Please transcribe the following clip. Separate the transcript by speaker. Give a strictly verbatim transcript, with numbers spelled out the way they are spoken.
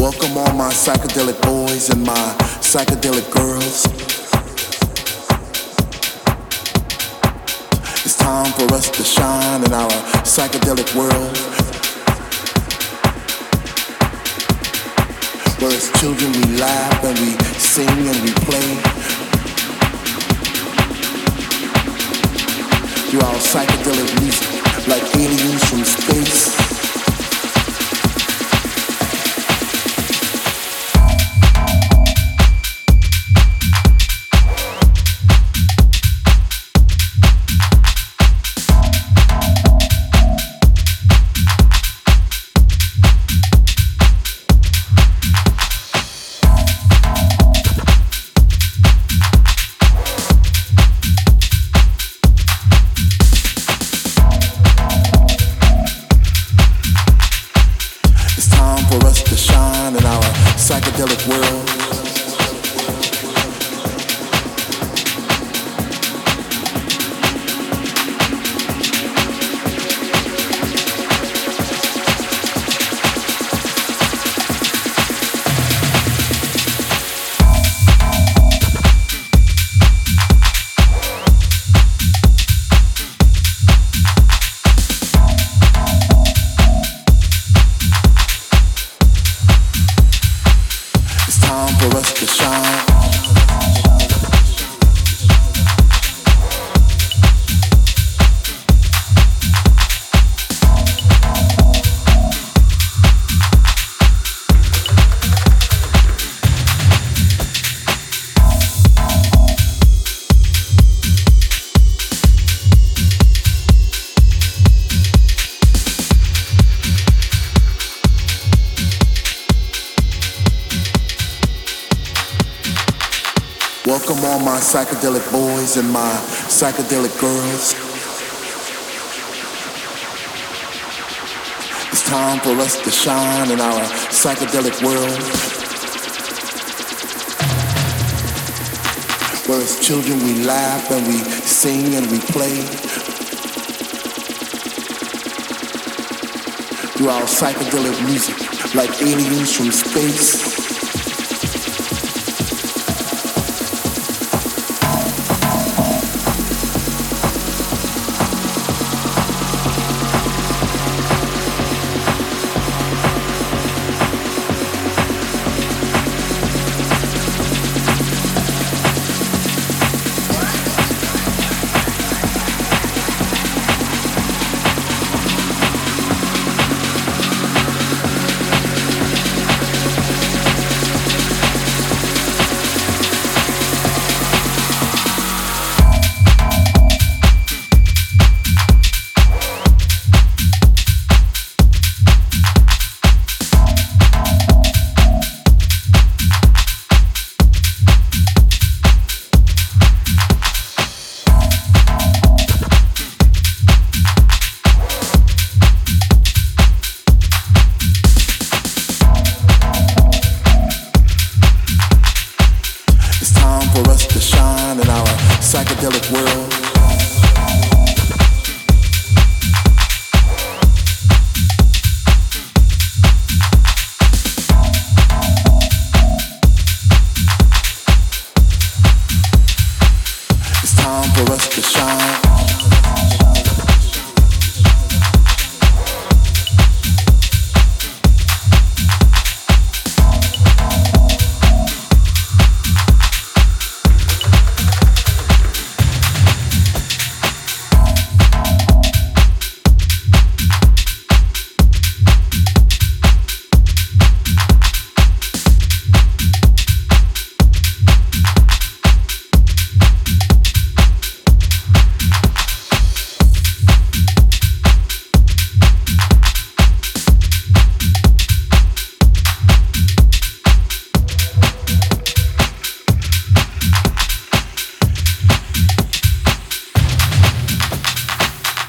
Speaker 1: Welcome all my psychedelic boys and my psychedelic girls. It's time for us to shine in our psychedelic world. Where as children we laugh and we sing and we play. Through our psychedelic music, like aliens from space. Psychedelic world. For us to shine. Welcome all my psychedelic boys and my psychedelic girls. It's time for us to shine in our psychedelic world. Where as children we laugh and we sing and we play. Through our psychedelic music, like aliens from space. For us to shine in our psychedelic world.